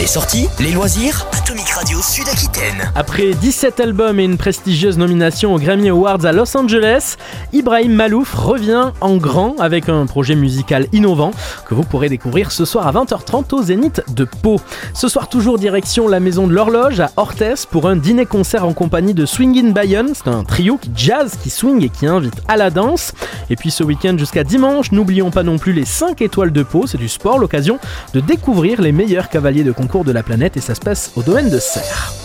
Les sorties, les loisirs, Atomic Radio Sud-Aquitaine. Après 17 albums et une prestigieuse nomination aux Grammy Awards à Los Angeles, Ibrahim Malouf revient en grand avec un projet musical innovant que vous pourrez découvrir ce soir à 20h30 au Zénith de Pau. Ce soir toujours direction la Maison de l'Horloge à Orthez pour un dîner-concert en compagnie de Swingin' Bayonne. C'est un trio qui jazz, qui swing et qui invite à la danse. Et puis ce week-end jusqu'à dimanche, n'oublions pas non plus les 5 étoiles de Pau. C'est du sport, l'occasion de découvrir les meilleurs cavaliers de concours de la planète et ça se passe au domaine de Serres.